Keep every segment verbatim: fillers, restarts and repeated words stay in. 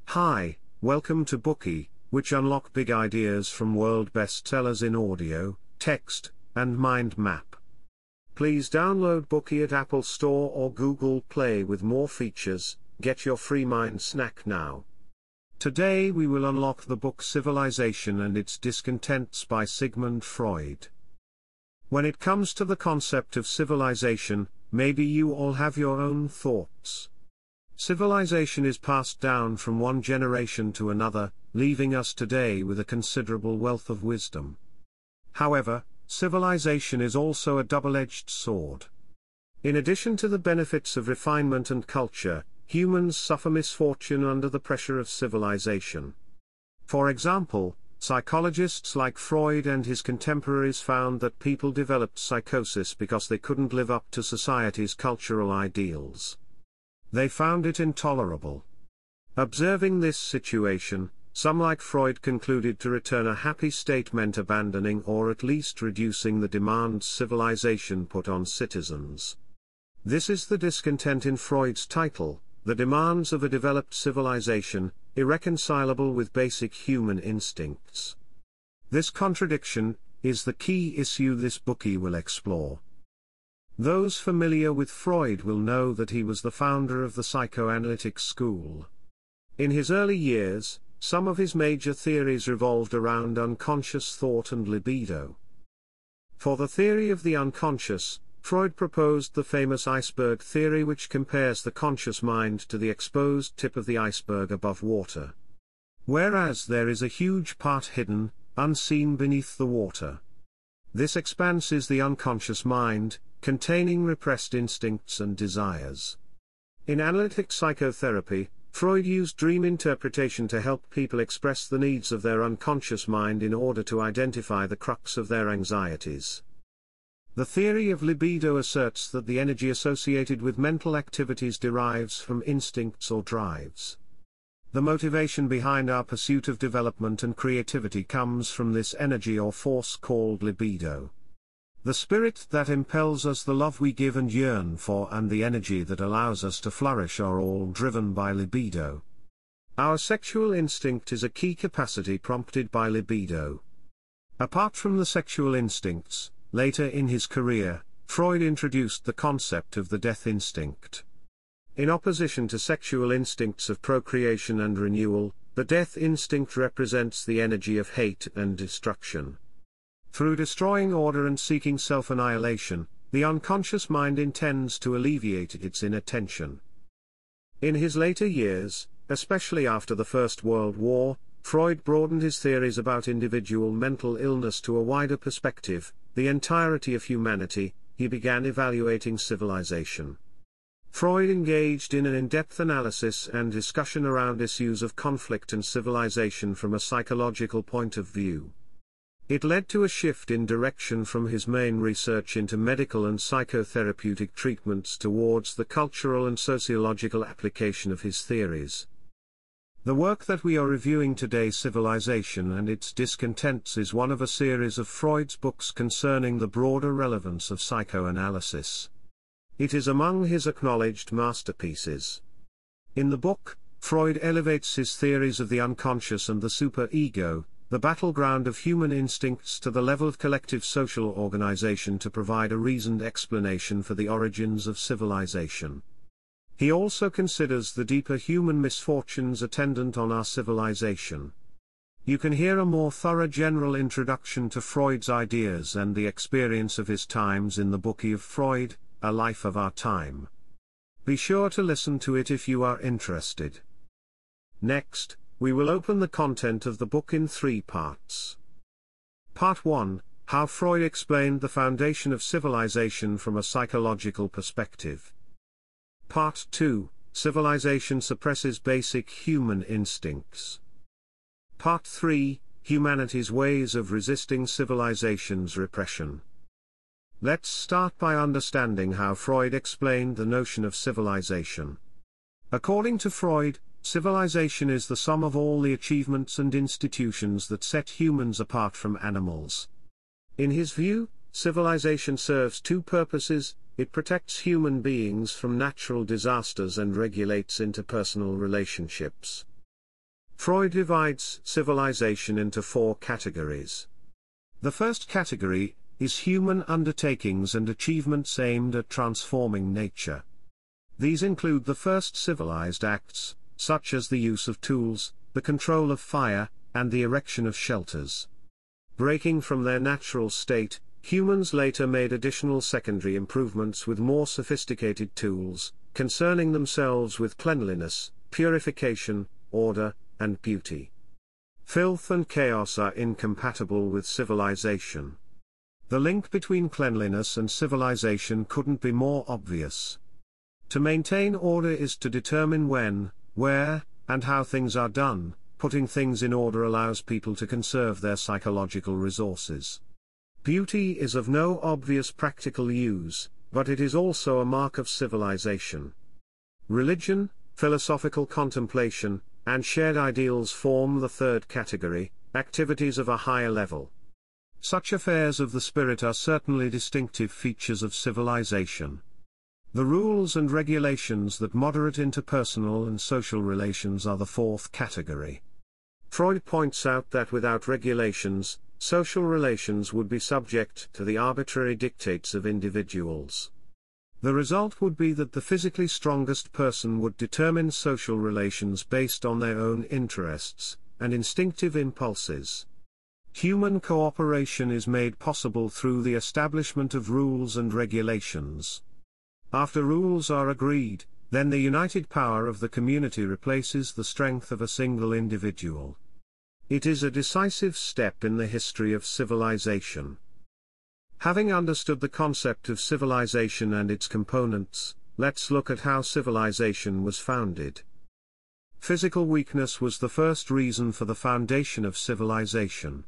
Hi, welcome to Bookey, which unlock big ideas from world bestsellers in audio, text, and mind map. Please download Bookey at Apple Store or Google Play with more features. Get your free mind snack now. Today we will unlock the book Civilization and Its Discontents by Sigmund Freud. When it comes to the concept of civilization, maybe you all have your own thoughts. Civilization is passed down from one generation to another, leaving us today with a considerable wealth of wisdom. However, civilization is also a double-edged sword. In addition to the benefits of refinement and culture, humans suffer misfortune under the pressure of civilization. For example, psychologists like Freud and his contemporaries found that people developed psychosis because they couldn't live up to society's cultural ideals. They found it intolerable. Observing this situation, some like Freud concluded to return a happy state meant abandoning or at least reducing the demands civilization put on citizens. This is the discontent in Freud's title, The Demands of a Developed Civilization, Irreconcilable with Basic Human Instincts. This contradiction is the key issue this Bookey will explore. Those familiar with Freud will know that he was the founder of the psychoanalytic school. In his early years, some of his major theories revolved around unconscious thought and libido. For the theory of the unconscious, Freud proposed the famous iceberg theory, which compares the conscious mind to the exposed tip of the iceberg above water. Whereas there is a huge part hidden, unseen beneath the water. This expanse is the unconscious mind, containing repressed instincts and desires. In analytic psychotherapy, Freud used dream interpretation to help people express the needs of their unconscious mind in order to identify the crux of their anxieties. The theory of libido asserts that the energy associated with mental activities derives from instincts or drives. The motivation behind our pursuit of development and creativity comes from this energy or force called libido. The spirit that impels us, the love we give and yearn for, and the energy that allows us to flourish are all driven by libido. Our sexual instinct is a key capacity prompted by libido. Apart from the sexual instincts, later in his career, Freud introduced the concept of the death instinct. In opposition to sexual instincts of procreation and renewal, the death instinct represents the energy of hate and destruction. Through destroying order and seeking self-annihilation, the unconscious mind intends to alleviate its inattention. In his later years, especially after the First World War, Freud broadened his theories about individual mental illness to a wider perspective, the entirety of humanity. He began evaluating civilization. Freud engaged in an in-depth analysis and discussion around issues of conflict and civilization from a psychological point of view. It led to a shift in direction from his main research into medical and psychotherapeutic treatments towards the cultural and sociological application of his theories. The work that we are reviewing today, Civilization and Its Discontents, is one of a series of Freud's books concerning the broader relevance of psychoanalysis. It is among his acknowledged masterpieces. In the book, Freud elevates his theories of the unconscious and the superego, the battleground of human instincts, to the level of collective social organization to provide a reasoned explanation for the origins of civilization. He also considers the deeper human misfortunes attendant on our civilization. You can hear a more thorough general introduction to Freud's ideas and the experience of his times in the Bookey of Freud, A Life of Our Time. Be sure to listen to it if you are interested. Next, we will open the content of the book in three parts. Part one, How Freud Explained the Foundation of Civilization from a Psychological Perspective. Part two, Civilization Suppresses Basic Human Instincts. Part three, Humanity's Ways of Resisting Civilization's Repression. Let's start by understanding how Freud explained the notion of civilization. According to Freud, civilization is the sum of all the achievements and institutions that set humans apart from animals. In his view, civilization serves two purposes: it protects human beings from natural disasters and regulates interpersonal relationships. Freud divides civilization into four categories. The first category is human undertakings and achievements aimed at transforming nature. These include the first civilized acts, such as the use of tools, the control of fire, and the erection of shelters. Breaking from their natural state, humans later made additional secondary improvements with more sophisticated tools, concerning themselves with cleanliness, purification, order, and beauty. Filth and chaos are incompatible with civilization. The link between cleanliness and civilization couldn't be more obvious. To maintain order is to determine when, where, and how things are done. Putting things in order allows people to conserve their psychological resources. Beauty is of no obvious practical use, but it is also a mark of civilization. Religion, philosophical contemplation, and shared ideals form the third category, activities of a higher level. Such affairs of the spirit are certainly distinctive features of civilization. The rules and regulations that moderate interpersonal and social relations are the fourth category. Freud points out that without regulations, social relations would be subject to the arbitrary dictates of individuals. The result would be that the physically strongest person would determine social relations based on their own interests and instinctive impulses. Human cooperation is made possible through the establishment of rules and regulations. After rules are agreed, then the united power of the community replaces the strength of a single individual. It is a decisive step in the history of civilization. Having understood the concept of civilization and its components, let's look at how civilization was founded. Physical weakness was the first reason for the foundation of civilization.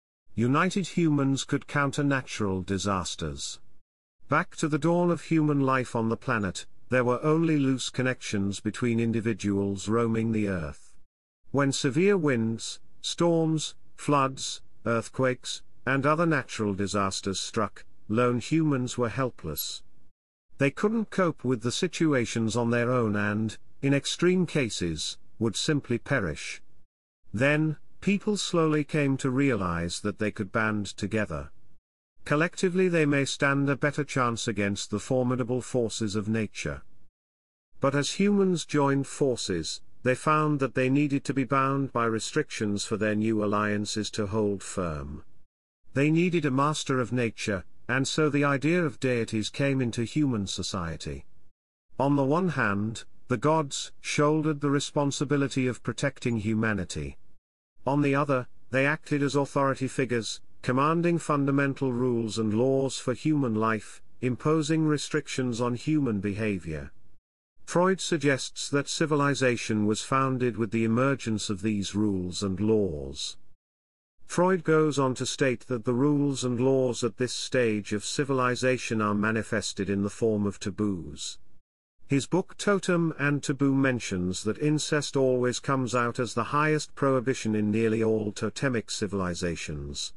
United humans could counter natural disasters. Back to the dawn of human life on the planet, there were only loose connections between individuals roaming the earth. When severe winds, storms, floods, earthquakes, and other natural disasters struck, lone humans were helpless. They couldn't cope with the situations on their own and, in extreme cases, would simply perish. Then, people slowly came to realize that they could band together. Collectively they may stand a better chance against the formidable forces of nature. But as humans joined forces, they found that they needed to be bound by restrictions for their new alliances to hold firm. They needed a master of nature, and so the idea of deities came into human society. On the one hand, the gods shouldered the responsibility of protecting humanity. On the other, they acted as authority figures, commanding fundamental rules and laws for human life, imposing restrictions on human behavior. Freud suggests that civilization was founded with the emergence of these rules and laws. Freud goes on to state that the rules and laws at this stage of civilization are manifested in the form of taboos. His book Totem and Taboo mentions that incest always comes out as the highest prohibition in nearly all totemic civilizations.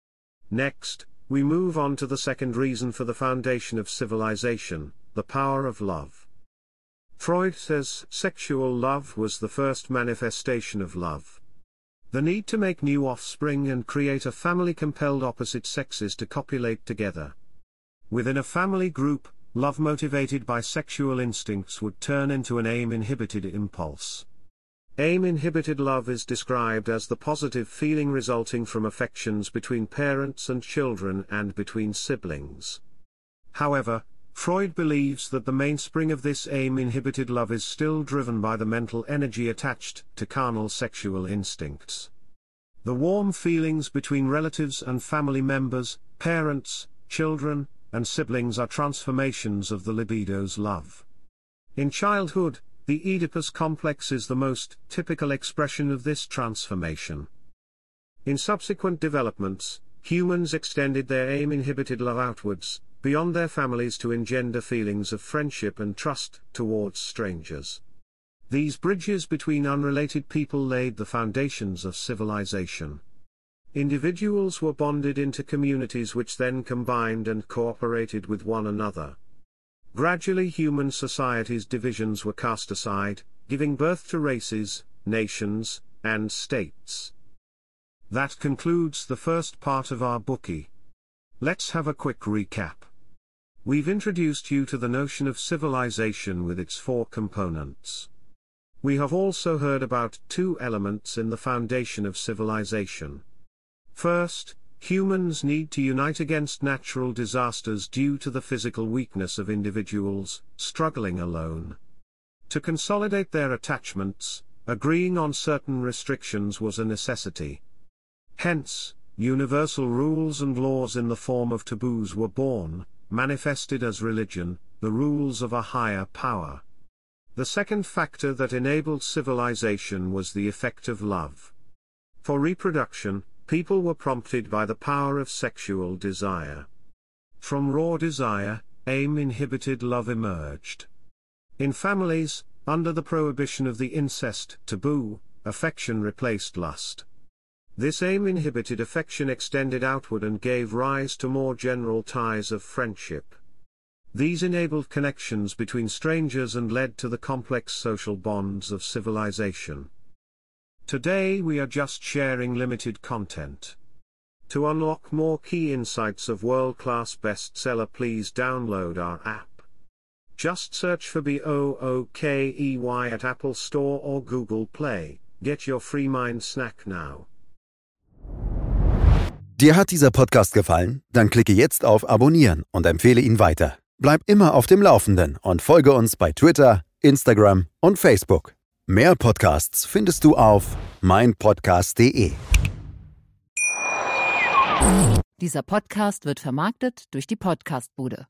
Next, we move on to the second reason for the foundation of civilization, the power of love. Freud says sexual love was the first manifestation of love. The need to make new offspring and create a family compelled opposite sexes to copulate together. Within a family group, love motivated by sexual instincts would turn into an aim-inhibited impulse. Aim-inhibited love is described as the positive feeling resulting from affections between parents and children and between siblings. However, Freud believes that the mainspring of this aim-inhibited love is still driven by the mental energy attached to carnal sexual instincts. The warm feelings between relatives and family members, parents, children, and siblings are transformations of the libido's love. In childhood, the Oedipus complex is the most typical expression of this transformation. In subsequent developments, humans extended their aim-inhibited love outwards, beyond their families to engender feelings of friendship and trust towards strangers. These bridges between unrelated people laid the foundations of civilization. Individuals were bonded into communities which then combined and cooperated with one another. Gradually human society's divisions were cast aside, giving birth to races, nations, and states. That concludes the first part of our Bookey. Let's have a quick recap. We've introduced you to the notion of civilization with its four components. We have also heard about two elements in the foundation of civilization. First, humans need to unite against natural disasters due to the physical weakness of individuals struggling alone. To consolidate their attachments, agreeing on certain restrictions was a necessity. Hence, universal rules and laws in the form of taboos were born, manifested as religion, the rules of a higher power. The second factor that enabled civilization was the effect of love. For reproduction, people were prompted by the power of sexual desire. From raw desire, aim-inhibited love emerged. In families, under the prohibition of the incest taboo, affection replaced lust. This aim-inhibited affection extended outward and gave rise to more general ties of friendship. These enabled connections between strangers and led to the complex social bonds of civilization. Today we are just sharing limited content. To unlock more key insights of world-class bestseller, please download our app. Just search for B O O K E Y at Apple Store or Google Play. Get your free mind snack now. Dir hat dieser Podcast gefallen? Dann klicke jetzt auf Abonnieren und empfehle ihn weiter. Bleib immer auf dem Laufenden und folge uns bei Twitter, Instagram und Facebook. Mehr Podcasts findest du auf meinpodcast punkt de. Dieser Podcast wird vermarktet durch die Podcastbude.